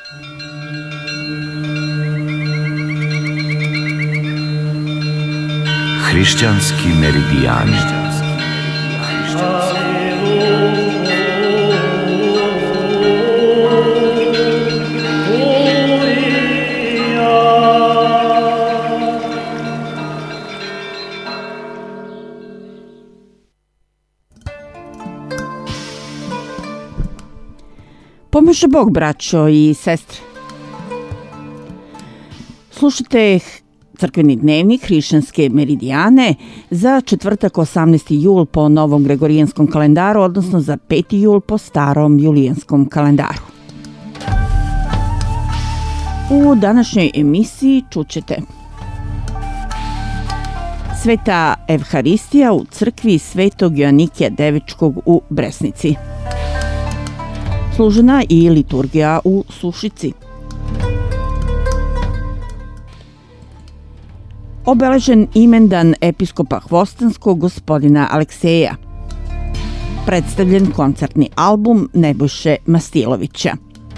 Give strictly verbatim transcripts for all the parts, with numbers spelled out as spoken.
Hrišćanski meridijani. Pomaže Bog, braćo i sestre. Slušajte crkveni dnevnik Hrišćanske meridijane za četvrtak osamnaesti jul po novom gregorijanskom kalendaru, odnosno za peti jul po starom julijanskom kalendaru. U današnjoj emisiji čućete Sveta Evharistija u crkvi Svetog Joanikija Devičkog u Bresnici, služena i liturgija u Sušici, obeležen imendan episkopa Hvostanskog gospodina Alekseja, predstavljen koncertni album Nebojše Mastilovića.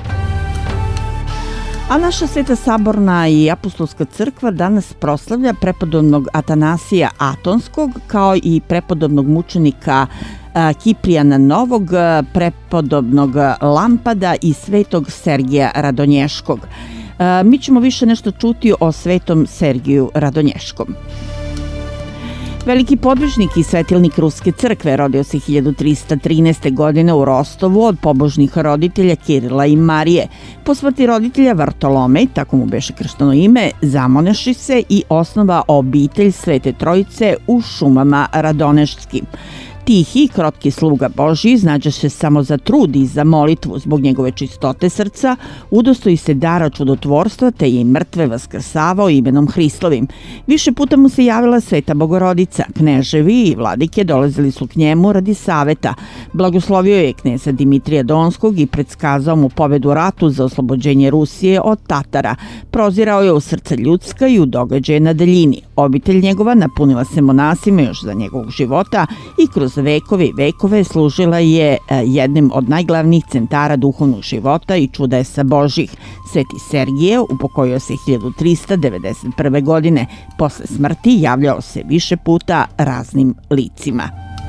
A naša Sveta Saborna i Apostolska crkva danas proslavlja prepodobnog Atanasija Atonskog kao i prepodobnog mučenika Kiprijana Novog, prepodobnog Lampada i svetog Sergija Radonješkog. Mi ćemo više nešto čuti o svetom Sergiju Radonješkom. Veliki podvižnik i svetilnik Ruske crkve rodio se hiljadu trista trinaeste. godine u Rostovu od pobožnih roditelja Kirila i Marije. Po smrti roditelja Vartolomej, tako mu beše kršteno ime, zamoneši se i osnova obitelj Svete Trojice u šumama Radonešskim. Tihi, krotki sluga Božji iznađe se samo za trud i za molitvu zbog njegove čistote srca, udostoji se dara čudotvorstva te je i mrtve vaskrsavao imenom Hristovim. Više puta mu se javila Sveta Bogorodica. Kneževi i vladike dolazili su k njemu radi saveta. Blagoslovio je kneza Dimitrija Donskog i predskazao mu pobedu u ratu za oslobođenje Rusije od Tatara. Prozirao je u srca ljudska i u događaje na daljini. Obitelj njegova napunila se monasima još za njegovog života i kroz vekove i vekove služila je jednim od najglavnijih centara duhovnog života i čudesa Božjih. Sveti Sergije upokojio se hiljadu trista devedeset prve. godine. Posle smrti javljao se više puta raznim licima.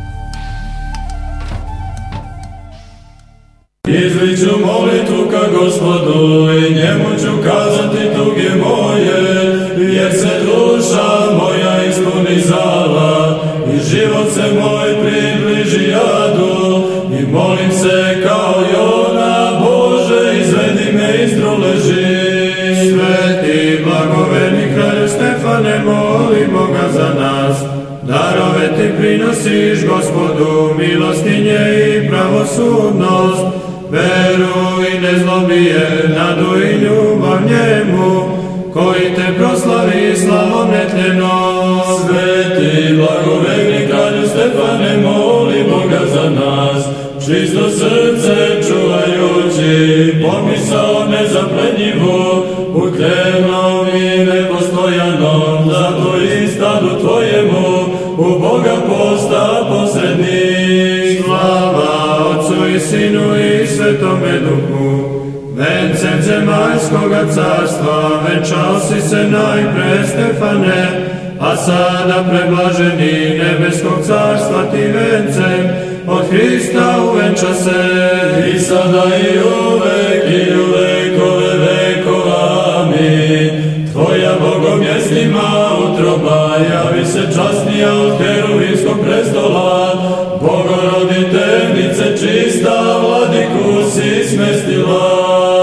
Izliču molitvu ka Gospodu i njemu ću kazati tuge moje, jer se duša moja ispuni zala i život se moj približi jadu. I molim se kao Jona, Bože, izvedi me iz druleži. Sveti blagoverni kralju Stefane, molimo ga za nas. Darove ti prinosiš Gospodu, milostinje i pravosudnost, veru i nezlobije, nadu i ljubav njemu, koji te proslavi slavom netljeno. Sveti blagoverni kralju Stefane, molimo ga za nas. Čisto srce čuvajući, pomisao nezaplednjivu, u tljenom i nepostojanom, zato i stadu tvojemu, u Boga posta posrednik. Slava Otcu i Sinu i Svetome Duhu, vencem zemaljskoga carstva, venčao si se najpre Stefane, a sada preblaženi nebeskog carstva ti vencem od Hrista uvenča se. I sada i uvek i u vekove vekova, amin. Tvoja bogomjestima utroba, javi se časnija od Heruvimskog prestola, Bogoroditeljice čista, vladiku si smestila.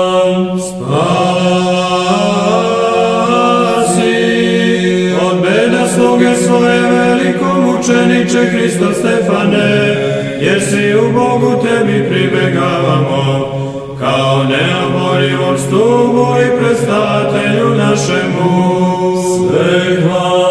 Svoje veliko mučeniče Hristo Stefane, jer si u Bogu tebi pribegavamo, kao neoborivom stubu i predstavatelju našemu. Sve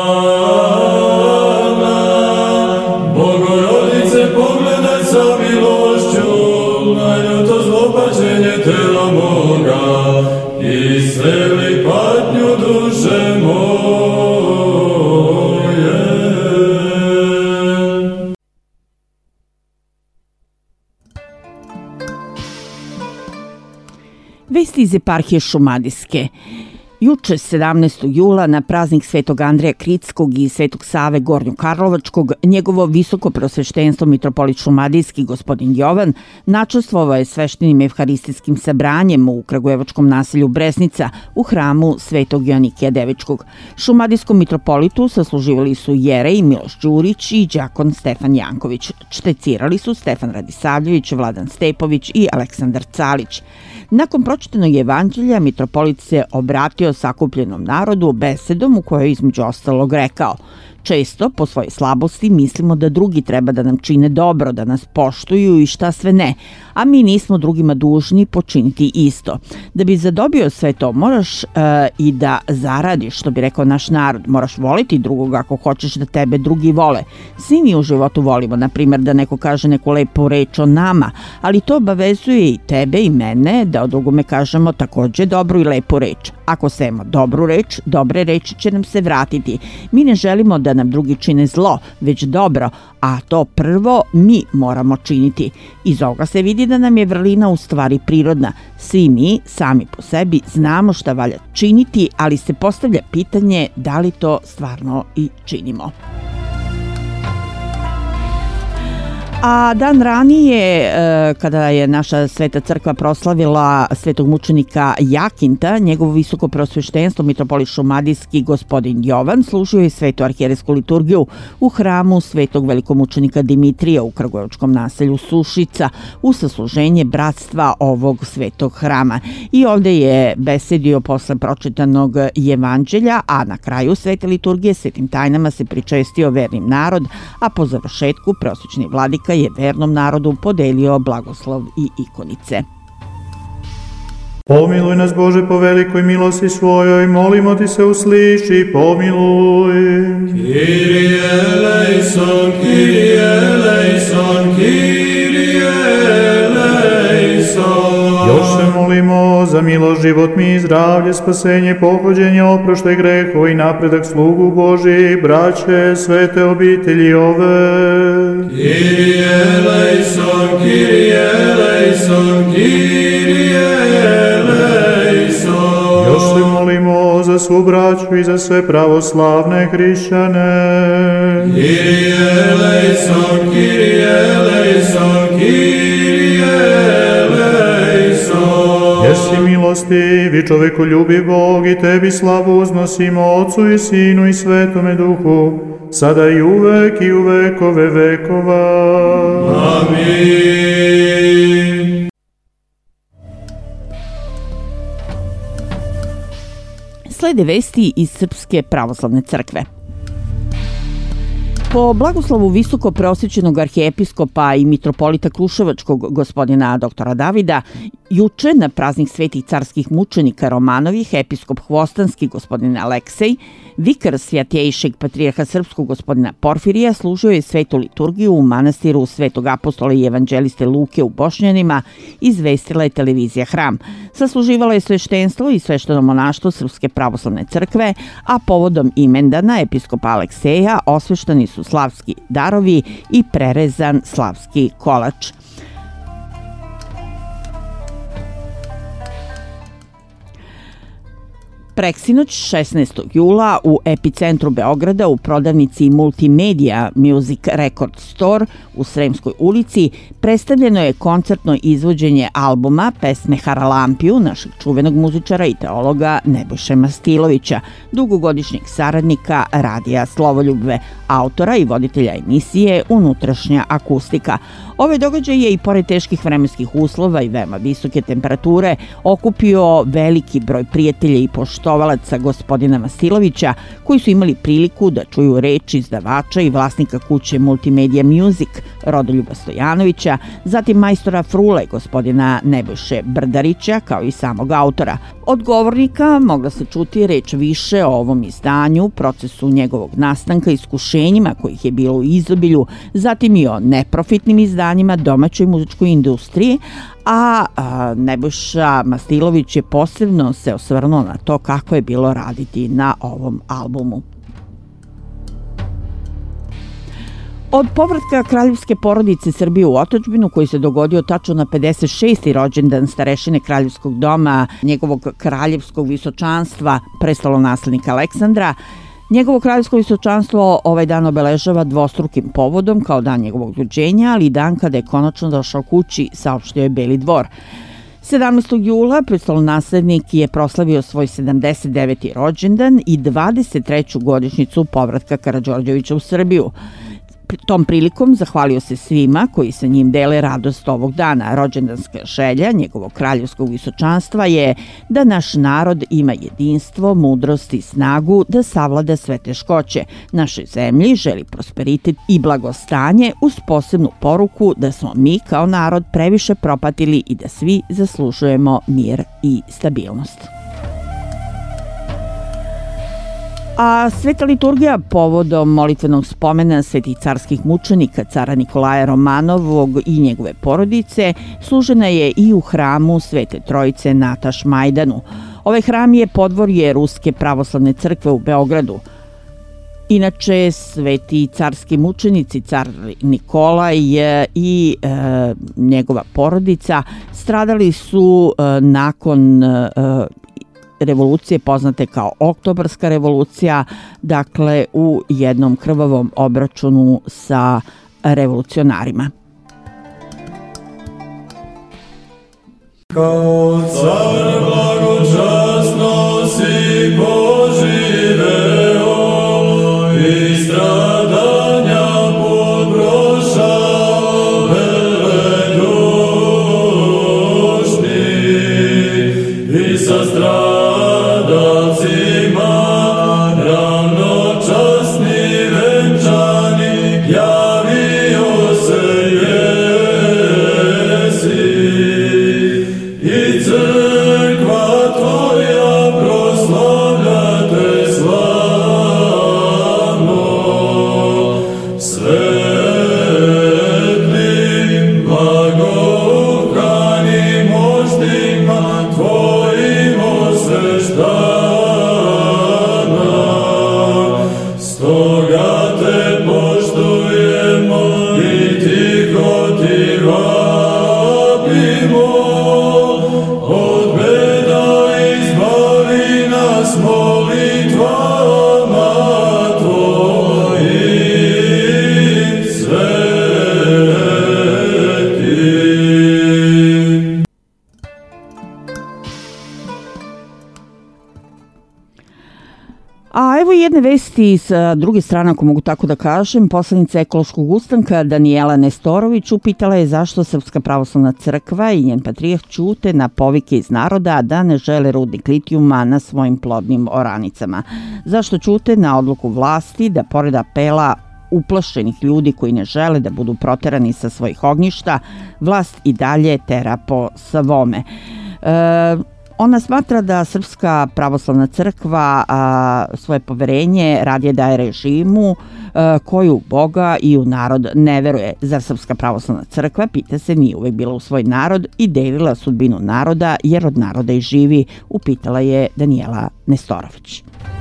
hvala, Bogorodice, pogledaj sa milošću na ljuto zlopačenje tela moga i sveli patnju duše moje. Vesti iz eparhije Šumadijske. Juče, sedamnaestog jula, na praznik Svetog Andreja Kritskog i Svetog Save Gornjokarlovačkog, njegovo visoko preosveštenstvo mitropolit Šumadijski gospodin Jovan načastvovao je sveštenim evharistijskim sabranjem u kragujevačkom naselju Bresnica u hramu Svetog Joanikija Devičkog. Šumadijskom mitropolitu sasluživali su jerej Miloš Đurić i đakon Stefan Janković. Čtecirali su Stefan Radisavljević, Vladan Stepović i Aleksandar Calić. Nakon pročitanog evanđelja, mitropolit se obratio sakupljenom narodu besedom u kojoj između ostalog rekao: često, po svojoj slabosti, mislimo da drugi treba da nam čine dobro, da nas poštuju i šta sve ne, a mi nismo drugima dužni počiniti isto. Da bi zadobio sve to, moraš uh, i da zaradiš, što bi rekao naš narod. Moraš voliti drugoga ako hoćeš da tebe drugi vole. Svi mi u životu volimo, na primjer, da neko kaže neku lepu reč o nama, ali to obavezuje i tebe i mene da o drugome kažemo takođe dobru i lepu reč. Ako sejemo dobru reč, dobre reči će nam se vratiti. Mi ne želimo da nam drugi čine zlo, već dobro, a to prvo mi moramo činiti. Iz ovoga se vidi da nam je vrlina u stvari prirodna. Svi mi, sami po sebi, znamo šta valja činiti, ali se postavlja pitanje da li to stvarno i činimo. A dan ranije, kada je naša Sveta crkva proslavila svetog mučenika Jakinta, njegovo visoko preosveštenstvo mitropolit Šumadijski gospodin Jovan služio je svetu arhijerejsku liturgiju u hramu svetog velikomučenika Dimitrija u kragujevačkom naselju Sušica u sasluženje bratstva ovog svetog hrama. I ovde je besedio posle pročitanog evanđelja, a na kraju svete liturgije svetim tajnama se pričestio vernim narod, a po završetku preosvećeni vladika je vernom narodu podelio blagoslov i ikonice. Pomiluj nas, Bože, po velikoj milosti svojoj, molimo ti se, usliši, pomiluj. Kyrie eleison, Kyrie eleison, Kyrie eleison. Još se molimo za milost, život mi, zdravlje, spasenje, pohođenje, oproštaj grehova i napredak slugu Božih, braće, svete obitelji ove. Kyrie eleison, Kyrie eleison, Kyrie eleison. Još se molimo za svu braću i za sve pravoslavne hrišćane. Kyrie eleison, Kyrie eleison, Kyrie eleison. Jesi milostivi, čovekoljubiv Bog, i tebi slavu uznosimo, Otcu i Sinu i Svetome Duhu, sada i uvek i u vekove vekova. Amin. Slede vesti iz Srpske pravoslavne crkve. Po blagoslovu visoko preosvećenog arhijepiskopa i mitropolita Kruševačkog gospodina doktora Davida, juče na praznik svetih carskih mučenika Romanovih, episkop Hvostanski gospodin Aleksej, vikar Svjatejšeg patrijarha srpskog gospodina Porfirija služio je svetu liturgiju u manastiru Svetog apostola i evanđeliste Luke u Bošnjanima, izvestila je televizija Hram. Sasluživala je sveštenstvo i svešteno monaštvo Srpske pravoslavne crkve, a povodom imendana episkopa Alekseja osveštani su slavski darovi i prerezan slavski kolač. Preksinoć, šesnaestog jula, u epicentru Beograda u prodavnici Multimedia Music Record Store u Sremskoj ulici predstavljeno je koncertno izvođenje albuma pesme Haralampiju našeg čuvenog muzičara i teologa Nebojše Mastilovića, dugogodišnjeg saradnika Radija Slovoljubve, autora i voditelja emisije Unutrašnja akustika. Ovaj događaj je i pored teških vremenskih uslova i veoma visoke temperature okupio veliki broj prijatelja i poštovalaca gospodina Mastilovića koji su imali priliku da čuju reči izdavača i vlasnika kuće Multimedia Music Rodoljuba Stojanovića, zatim majstora frule gospodina Nebojše Brdarića kao i samog autora. Od govornika mogla se čuti reč više o ovom izdanju, procesu njegovog nastanka, iskušenjima kojih je bilo u izobilju, zatim i o neprofitnim izdanjima domaćoj muzičkoj industriji, a, a Nebojša Mastilović je posebno se osvrnuo na to kako je bilo raditi na ovom albumu. Od povratka kraljevske porodice Srbije u otadžbinu, koji se dogodio tačno na pedeset šesti rođendan starešine kraljevskog doma, njegovog kraljevskog visočanstva, prestolonaslednika Aleksandra, njegovo kraljevsko visočanstvo ovaj dan obeležava dvostrukim povodom kao dan njegovog rođenja, ali i dan kada je konačno došao kući, saopštio je Beli dvor. sedamnaestog jula prestolonaslednik je proslavio svoj sedamdeset deveti rođendan i dvadeset treću godišnjicu povratka Karađorđevića u Srbiju. Tom prilikom zahvalio se svima koji sa njim dele radost ovog dana. Rođendanska želja njegovog kraljevskog visočanstva je da naš narod ima jedinstvo, mudrost i snagu da savlada sve teškoće. Našoj zemlji želi prosperitet i blagostanje uz posebnu poruku da smo mi kao narod previše propatili i da svi zaslužujemo mir i stabilnost. A sveta liturgija povodom molitvenog spomena svetih carskih mučenika cara Nikolaja Romanovog i njegove porodice služena je i u hramu Svete Trojice na Tašmajdanu. Ovaj hram je podvorje Ruske pravoslavne crkve u Beogradu. Inače, sveti carski mučenici, car Nikolaj i e, njegova porodica stradali su e, nakon e, revolucije poznate kao Oktobarska revolucija, dakle u jednom krvavom obračunu sa revolucionarima. Kao car blagočasno si poživeo i stradanja podprošao veledušni i sa stradanja Vesti sa druge strane, ako mogu tako da kažem, poslanica Ekološkog ustanka Danijela Nestorović upitala je zašto Srpska pravoslavna crkva i njen patrijarh ćute na povike iz naroda da ne žele rudnik litijuma na svojim plodnim oranicama. Zašto ćute na odluku vlasti da pored apela uplašenih ljudi koji ne žele da budu proterani sa svojih ognjišta, vlast i dalje tera po svome. E, Ona smatra da Srpska pravoslavna crkva a, svoje poverenje radije daje režimu a, koji u Boga i u narod ne veruje. Zar Srpska pravoslavna crkva, pita se, nije uvek bila u svoj narod i delila sudbinu naroda jer od naroda i živi, upitala je Danijela Nestorović.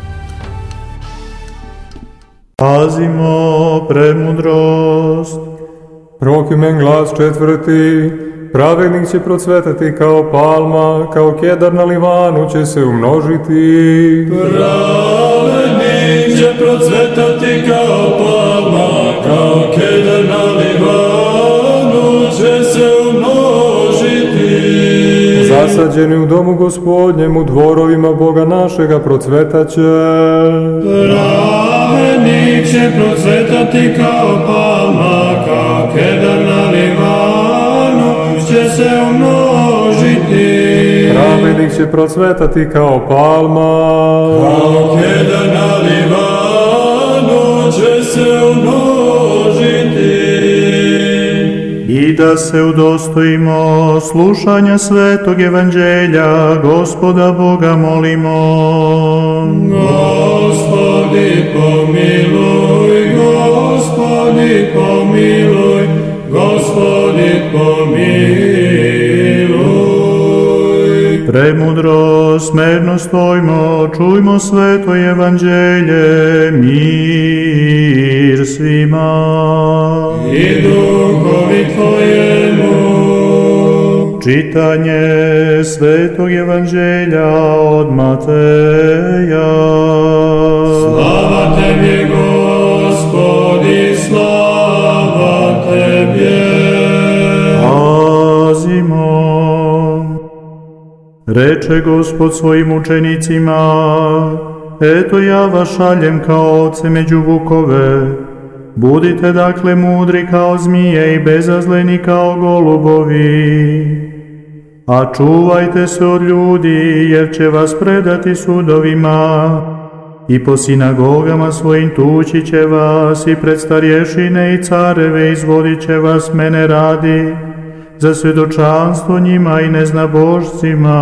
Pazimo premudrost. Prokimen glas četvrti. Pravednik će procvetati kao palma, kao kedar na Livanu će se umnožiti. Pravednik će procvetati kao palma, kao kedar na Livanu će se umnožiti. Zasađeni u domu Gospodnjem, u dvorovima Boga našega procvetaće. Pravednik će procvetati kao palma, kao kedar na Livanu će se umnožiti. Pravednik će procvetati kao palma, kao kedar na Livanu će se umnožiti. I da se udostojimo slušanja svetog evanđelja, Gospoda Boga molimo. Gospodi pomiluj, Gospodi pomiluj, Gospodi pomiluj. Premudro, smerno stojmo, čujmo sveto evanđelje, mir svima. I duhovi tvojemu. Čitanje svetog evanđelja od Mateja. Slava tebi, Gospodi, slava tebi. Pazimo. Reče Gospod svojim učenicima, eto ja vas šaljem kao ovce među vukove. Budite dakle mudri kao zmije i bezazleni kao golubovi. A čuvajte se od ljudi, jer će vas predati sudovima i po sinagogama svojim tući će vas i pred starješine i careve izvodit će vas mene radi za svjedočanstvo njima i neznabošcima.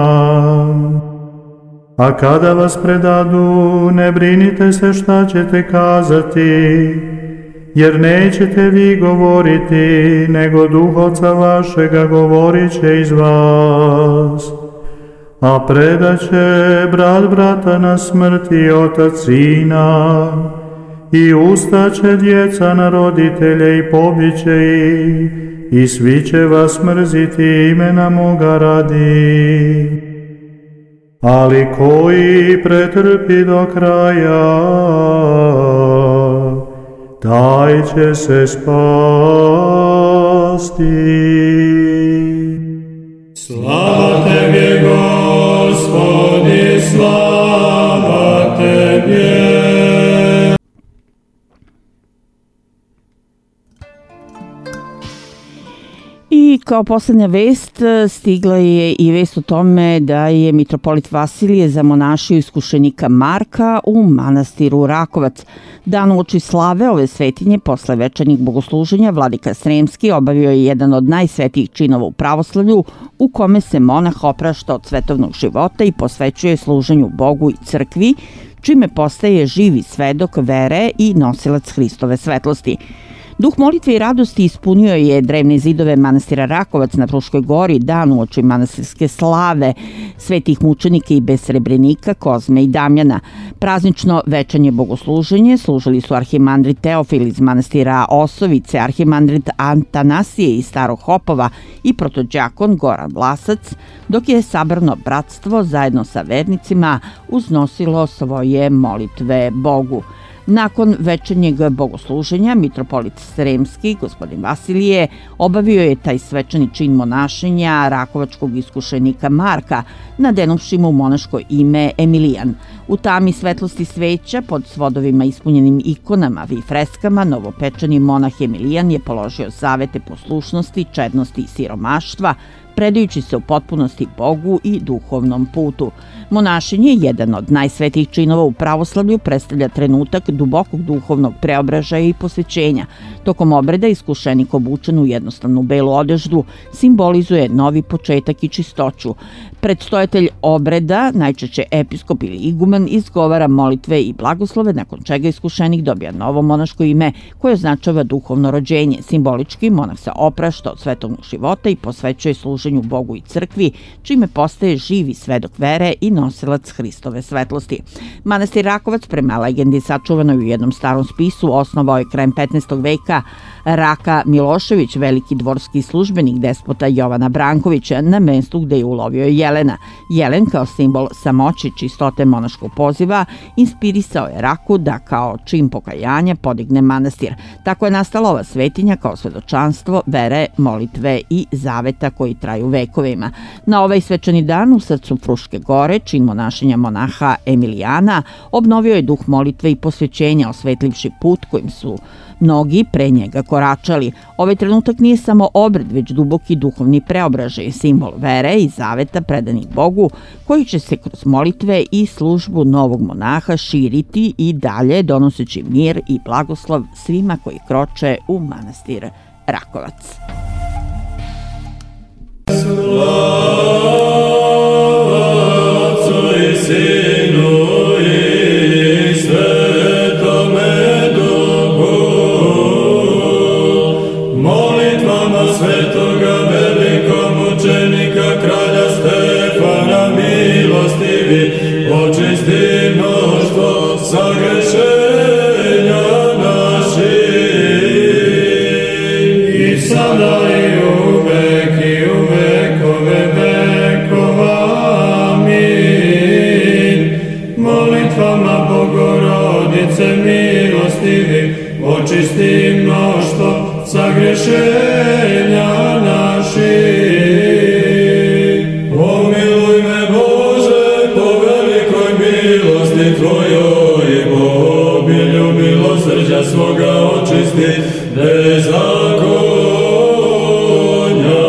A kada vas predadu, ne brinite se šta ćete kazati, jer nećete vi govoriti, nego Duh Oca vašega govorit će iz vas. A predaće brat brata na smrt i otac sina, i ustaće djeca na roditelje i pobiće ih, i svi će vas mrziti imena moga radi. Ali koji pretrpi do kraja, taj će se spasti. Slava tebi, Gospodi, slava tebi. I kao poslednja vest stigla je i vest o tome da je mitropolit Vasilije zamonašio iskušenika Marka u manastiru Rakovac. Dan uoči slave ove svetinje posle večernjih bogosluženja vladika Sremski obavio je jedan od najsvetijih činova u pravoslavlju u kome se monah oprašta od svetovnog života i posvećuje služenju Bogu i crkvi, čime postaje živi svedok vere i nosilac Hristove svetlosti. Duh molitve i radosti ispunio je drevne zidove manastira Rakovac na Fruškoj gori dan uoči manastirske slave svetih mučenika i besrebrenika Kozme i Damjana. Praznično večernje bogosluženje služili su arhimandrit Teofil iz manastira Osovice, arhimandrit Antanasije iz Starog Hopova i protođakon Goran Vlasac, dok je sabrano bratstvo zajedno sa vernicima uznosilo svoje molitve Bogu. Nakon večernjeg bogosluženja, mitropolit Sremski, gospodin Vasilije, obavio je taj svečani čin monašenja rakovačkog iskušenika Marka, nadenuvši mu monaško ime Emilijan. U tami svetlosti sveća, pod svodovima ispunjenim ikonama i freskama, novopečeni monah Emilijan je položio zavete poslušnosti, čednosti i siromaštva, predajući se u potpunosti Bogu i duhovnom putu. Monašenje, jedan od najsvetijih činova u pravoslavlju, predstavlja trenutak dubokog duhovnog preobražaja i posvećenja. Tokom obreda iskušenik obučen u jednostavnu belu odeždu simbolizuje novi početak i čistoću. Predstojatelj obreda, najčešće episkop ili iguman, izgovara molitve i blagoslove, nakon čega iskušenik dobija novo monaško ime koje označava duhovno rođenje. Simbolički, monah se oprašta od svetovnog života i posvećuje služenju Bogu i crkvi, čime postaje živi svedok vere i nosilac Hristove svetlosti. Manastir Rakovac, prema legendi sačuvanoj u jednom starom spisu, osnovao je krajem petnaestog veka Raka Milošević, veliki dvorski službenik despota Jovana Brankovića, na mestu gde je ulovio jelena. Jelen, kao simbol samoći, čistote monaškog poziva, inspirisao je Raku da kao čin pokajanja podigne manastir. Tako je nastala ova svetinja kao svedočanstvo vere, molitve i zaveta koji traju vekovima. Na ovaj svečani dan u srcu Fruške gore, čin monašenja monaha Emilijana, obnovio je duh molitve i posvećenja, osvetlivši put kojim su mnogi pre njega koračali. Ovaj trenutak nije samo obred, već duboki duhovni preobražaj, simbol vere i zaveta predanih Bogu, koji će se kroz molitve i službu novog monaha širiti i dalje, donoseći mir i blagoslov svima koji kroče u manastir Rakovac. Svetoga velikog mučenika kralja Stefana mi milostivi, očisti mnoštvo sagrešenja naših. I sada i uvek i u vekove vekova. Amin. Molitvama Bogorodice milostivi, očisti mnoštvo sagrešenja naših. Pomiluj me, Bože, po velikoj milosti Tvojoj, i po obilju milosrđa svoga očisti bezakonja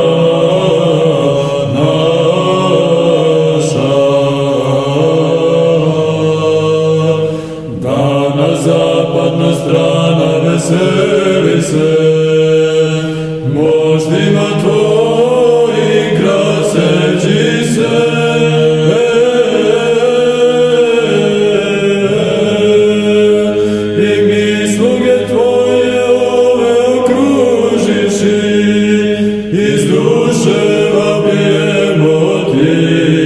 naša. Dana zapadna strana veseli se, moždima Tvojim kraseći se. I mi sluge Tvoje ove okružiši, iz duše vapijemo Ti.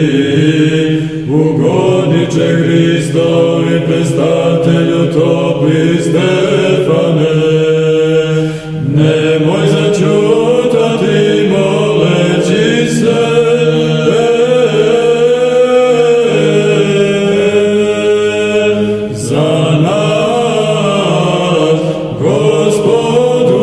Ugodniče Hristovi, predstavtelju topli Stefane, nemoj začutati moleći se. Za nas, Gospodu.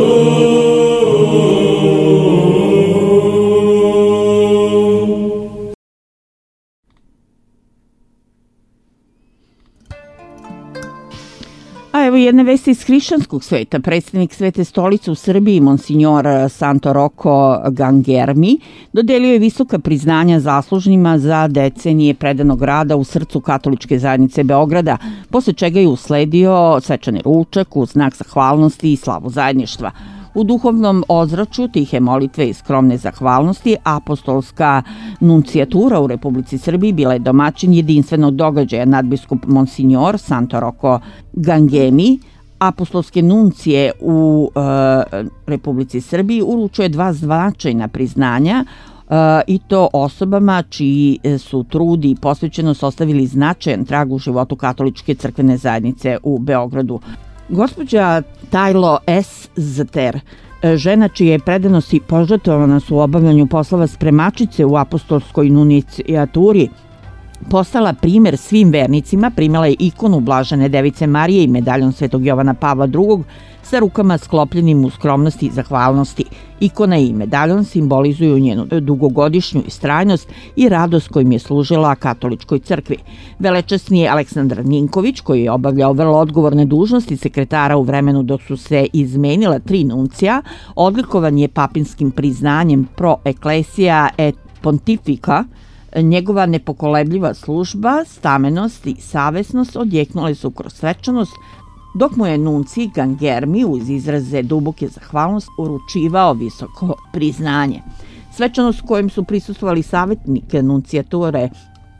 A evo jedne vesti iz hrišćanskog sveta. Predstavnik Svete stolice u Srbiji, monsignor Santo Rocco Gangermi, dodelio je visoka priznanja zaslužnima za decenije predanog rada u srcu katoličke zajednice Beograda, posle čega je usledio svečani ručak u znak zahvalnosti i slavu zajedništva. U duhovnom ozračju tihe molitve i skromne zahvalnosti apostolska nuncijatura u Republici Srbiji bila je domaćin jedinstvenog događaja. Nadbiskup monsignor Santo Rocco Gangermi apostolske nuncije u e, Republici Srbiji uručuje dva značajna priznanja, Uh, i to osobama čiji su trudi i posvećenost ostavili značajan trag u životu katoličke crkvene zajednice u Beogradu. Gospođa Tajlo S. Zter, žena čije predanost i požrtvovanost u obavljanju poslova spremačice u apostolskoj nuncijaturi, postala primer svim vernicima, primala je ikonu Blažene Device Marije i medaljon Svetog Jovana Pavla drugog sa rukama sklopljenim u skromnosti i zahvalnosti. Ikona i medaljon simbolizuju njenu dugogodišnju istrajnost i radost kojim je služila katoličkoj crkvi. Velečasni je Aleksandar Ninković, koji je obavljao vrlo odgovorne dužnosti sekretara u vremenu dok su se izmenila tri nuncija, odlikovan je papinskim priznanjem Pro Ecclesia et Pontifica. Njegova nepokolebljiva služba, stamenost i savesnost odjeknule su kroz svečanost, dok mu je nunci Gangermi uz izraze duboke zahvalnosti uručivao visoko priznanje. Svečanost kojim su prisustvovali savjetnik nuncijature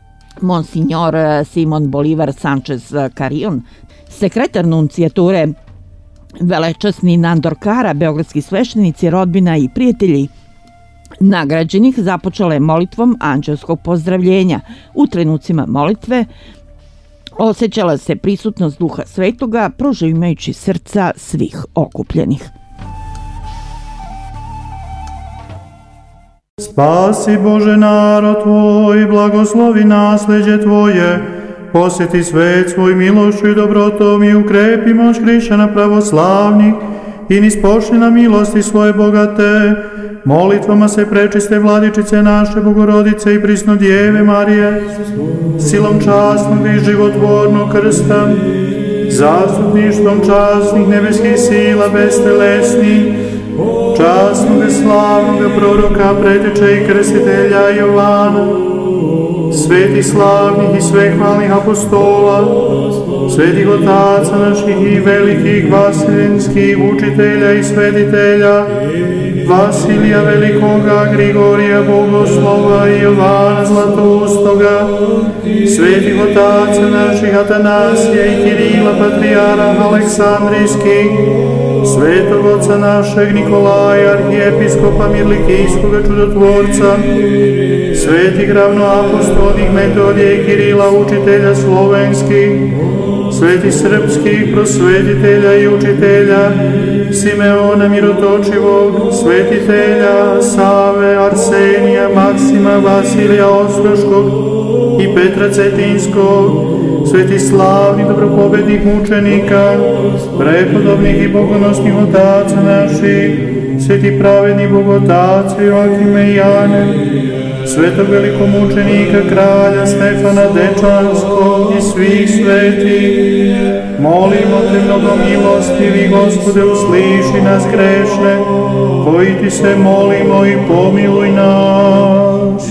monsignor Simon Bolivar Sanchez Carrion, sekretar nuncijature velečasni Nandor Kara, beogradski sveštenici, rodbina i prijatelji nagrađenih započela je molitvom anđelskog pozdravljenja. U trenucima molitve osjećala se prisutnost Duha Svetoga, prožimajući srca svih okupljenih. Spasi Bože narod Tvoj, blagoslovi nasleđe Tvoje, posjeti svet svoj milošću i dobrotom i ukrepi moć hrišćana pravoslavnih i nispošli na milosti svoje bogate. Molitvama se prečiste vladičice naše Bogorodice i prisno Djeve Marije, silom časnog i životvornog krsta, zastupništvom časnih nebeskih sila bestelesnih, časnog i slavnog proroka, preteče i krstitelja Jovana, svetih slavnih i svehvalnih apostola, svetih otaca naših i velikih vaseljenskih učitelja i svetitelja, Vasilija Velikoga, Grigorija Bogoslova i Jovana Zlatoustoga, svetih otaca naših Atanasija i Kirila, patrijara Aleksandrijskih, svetog oca našeg Nikolaja, arhijepiskopa Mirlikijskoga čudotvorca, svetih ravnoapostolnih Metodija i Kirila, učitelja slovenskih, svetih srpskih prosvetitelja i učitelja, Simeona Mirotočivog, svetitelja Save, Arsenija, Maksima, Vasilija Ostroškog i Petra Cetinskog, svetih slavnih dobropobednih mučenika, prepodobnih i bogonosnih otaca naših, svetih pravednih bogotaca Joakime i Jane, svetog velikomučenika kralja Stefana Dečanskog i svih svetih, molimo te mnogomilostivi, Gospode, usliši nas grešne, koji ti se molimo i pomiluj nas.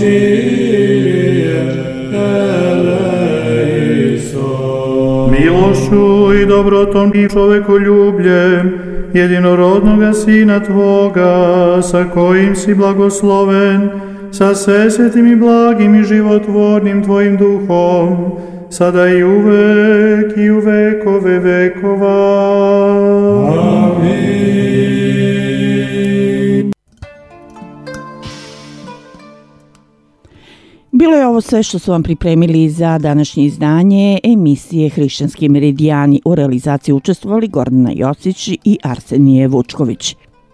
Milošću i dobrotom i čovekoljubljem jedinorodnoga Sina Tvoga, sa kojim si blagosloven, sa svesvetim i blagim i životvornim Tvojim duhom, sada i uvek i u vekove vekova. Amin. Bilo je ovo sve što su vam pripremili za današnje izdanje emisije Hrišćanski meridijani. U realizaciji učestvovali Gordana Jocić i Arsenije Vučković.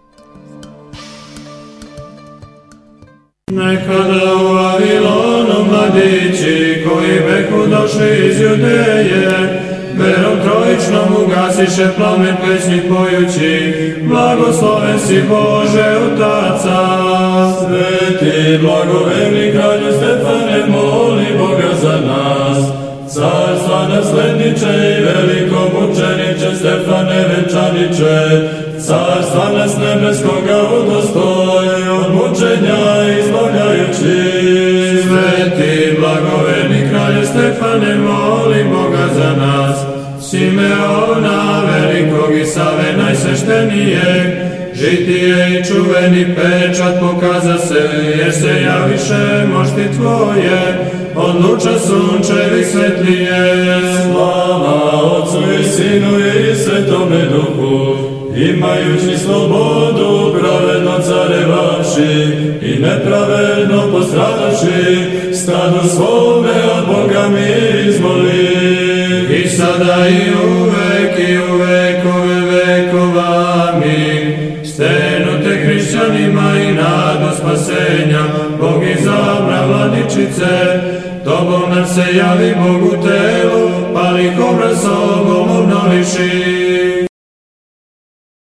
Nekada u Vavilonu mladići koji beku došli iz Judeje, verom trojičnom ugasiše plamen pesmi pojući, blagosloven si Bože Otaca. Sveti blagoverni kralju Stefane, moli Boga za nas. Carstva nasledniče i velikomučeniče Stefane venčaniče, carstva nas nebeskoga udostoji od mučenja izlagajući. Sveti blagoverni kralju Stefane, moli Boga za nas. Simeona velikog i Save najsveštenijeg, žitije i čuveni pečat pokaza se, jer se javiše mošti Tvoje, od luča sunčevi svetlije. Slava Otcu i Sinu i Svetome Duhu, imajući slobodu pravedno carevaši i nepravedno postradaši, stadu svome od Boga mi izmoli. I sada i uvek i u vekove vekova, amin. Stenute hrišćanima i nadu spasenja, Bog izabra vladičice, Tobom nam se javi Bog u telu, pa lik obraz sobom obnoviši.